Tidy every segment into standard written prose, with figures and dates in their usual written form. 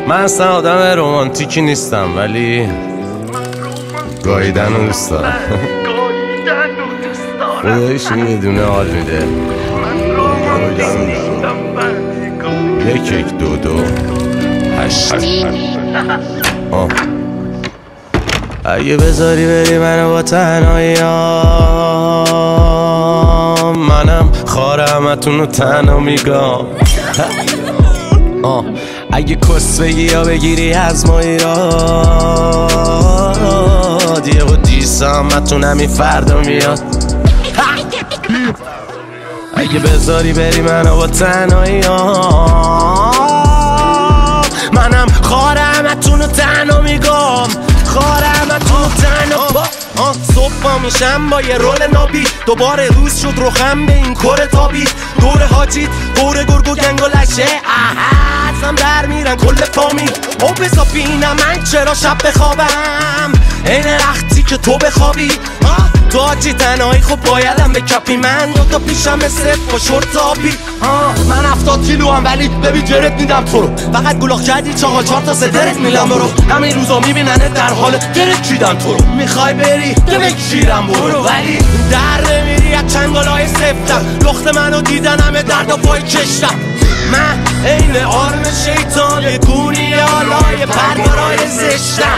من اصلا آدم رومانتیکی نیستم ولی گاییدن رو دوست دارم. خدایش یه دونه حال میده. یک یک دو دو هشت. اگه بذاری بری منو با تنهاییام، منم خار همتون رو تنها میگم. اگه کس بگی یا بگیری از ما ایراد، یه با دیسه همتون همین فردا میاد. اگه بذاری بری منو با تنهاییام، منم خار همتون رو تنها میگم. خار همتون رو تنها. صبح پا میشم با یه رول نابی، دوباره روز شد روخم به این کره تابی. دور حاجیت دور گرگ و گنگ و لشه، ازم در میرن کل فامیل. او بزا بینم من چرا شب بخوابم این رختی که تو بخوابی. تو حاجی تنهایی خب بایدم به کپی. من دوتا پیشم صف با شورت آبی. من 70 کیلو هم ولی ببین جرت میدم تو رو. فقط گلاخ کردی 4 تا صدرت میلم برو. همین روزا میبیننه در حال درت چیدن تو رو. میخوای بری بکشیرم برو، ولی در نمیری از چنگالای سفتم. لخت منو دیدن همه درد و پای کشتم. من این آرم شیطان یه گونی آلای پرگارای زشتم.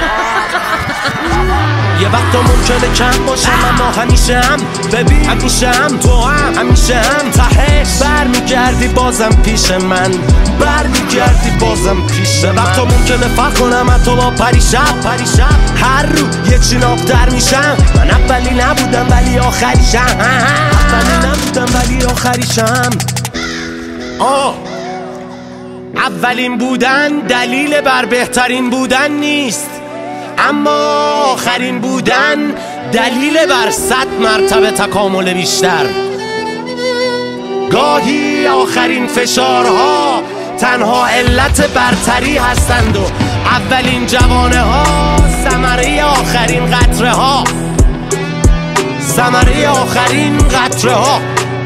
یه وقتا ممکنه کم باشم اما همیشه هم ببین همیشه هم تو هم همیشه هم تهش برمیگردی بازم پیش من. برمیگردی بازم پیش من. وقتا ممکنه فرق کنم حتی با پریشب هر رو یه چیناب در میشم. من اولی نبودم ولی آخریشم. اولی نبودم ولی آخریشم. اولین بودن دلیل بر بهترین بودن نیست، اما آخرین بودن دلیل بر 100 مرتبه تکامل بیشتر. گاهی آخرین فشارها تنها علت برتری هستند و اولین جوانه ها ثمره آخرین قطره ها. ثمره آخرین قطره ها.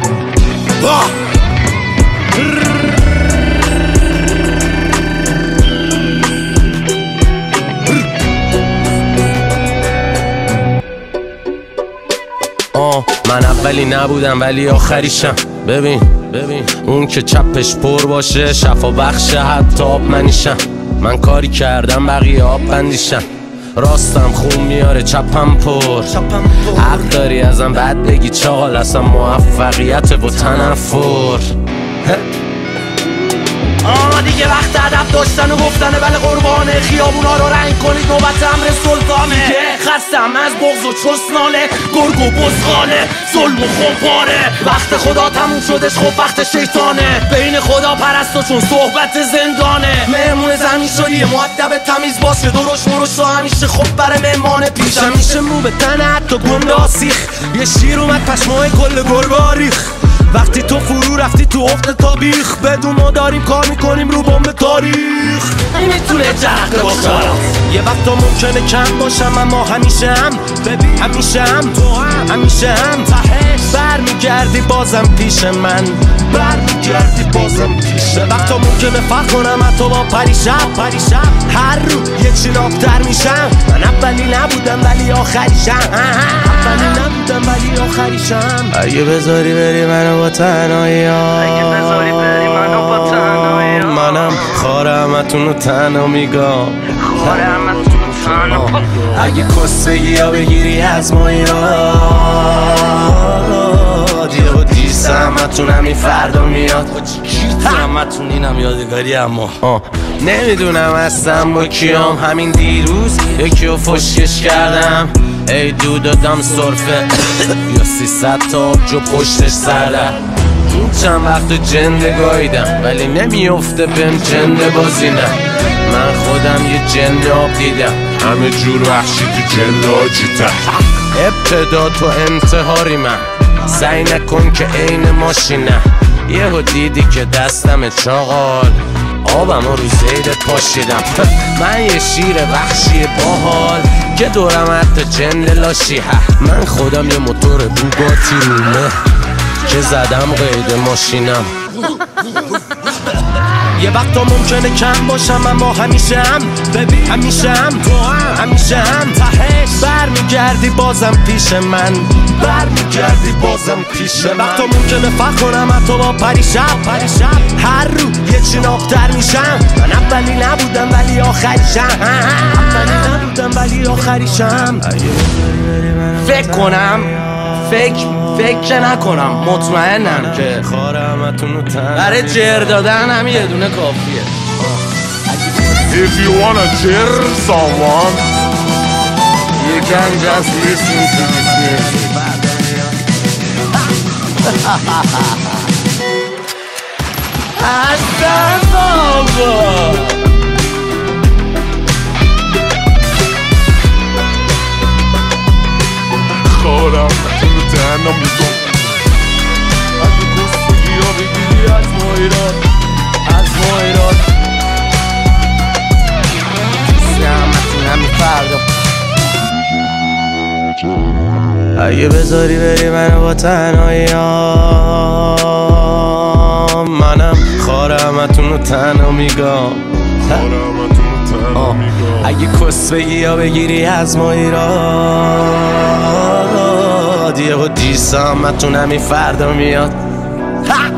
من اولی نبودم ولی آخریشم. ببین اون که چپش پر باشه شفا بخشه حتی آب منیشم. من کاری کردم بقیه آب بندیشم. راستم خون میاره چپم پر. حق داری ازم بد بگی چاقال، اصلا موفقیت و تنفر. دیگه وقت ادب داشتن و گفتنه بله قربانه. خیابونا رو رنگ کنید نوبت امر سلطانه. خستم از بغض و چسناله، گرگ و بزغاله، ظلم و خمپاره. وقت خدا تموم شدش خب وقت شیطانه. بین خدا پرستو چون صحبت زندانه. مهمون زمین شدی مؤدب تمیز باشه. درش مرش رو همیشه خب برای مهمانه پیش. همیشه مو به تنه حتی گنده آسیخ. یه شیر اومد پشمای کل گربه آریخ. وقتی تو فرو رفتی تو افت تابیخ، بدون ما داریم کار میکنیم رو بمب تاریخ. این میتونه جرقه باشه. یه وقتا ممکنه کم باشم اما همیشه هم ببین همیشه هم تو هم همیشه هم تهش برمیگردی بازم پیش من. برمیگردی بازم پیش من. وقتا ممکنه فرق کنم حتی با پریشب هر رو یه چیناب در میشم. من اولی نبودم ولی آخریشم. اولی نبودم ولی آخریشم. اگه بذاری بری منو با تنهاییام، منم خار همتون رو تنها میگم. اگه کس بگی یا بگیری از ما ایراد، یه با دیسه همتون همین فردا میاد. همتون اینم یادگاری. اما نمیدونم هستم با کیام. همین دیروز یکی رو فشکش کردم. ای دو دادم سرفه یا 300 تا آبجو پشتش سردم. این چند وقت جنده گاییدم ولی نمیفته بهم جنده بازی نه. من خودم یه جنده آب دیدم، همه جور وحشی تو جنده آجیتم. ابتدا تو انتحاری من، سعی نکن که عین ماشینم. یهو دیدی که دستم چاقال، آبم رو زیدت پاشیدم. من یه شیر وحشی باحال که دورم حتی جنده لاشی. من خودم یه موتور بوگاتی رومه که زدم قید ماشینم. یه وقتا ممکنه کم باشم اما همیشه هم ببین همیشه هم تو هم همیشه هم تهش برمیگردی بازم پیش من برمیگردی بازم پیش من. وقتا ممکنه فخر کنم حتی با پریشب هر رو یه چنابتر میشم. من اولی نبودم ولی آخریشم فکر کنم فکر نکنم مطمئنم که برای جر دادن هم یه دونه کافیه. If you wanna cheer someone, you can just listen to this music. اصلا بابا خورم تو تنها میگم اگه گستگی ها بگیری از ما ایران سیامتون همی فردا اگه بذاری بری منو با تنهایی منم خارمتون رو تنها میگم. اگه کس بگی یا بگیری از ما ایران یه و دیسامتون همی فردا میاد.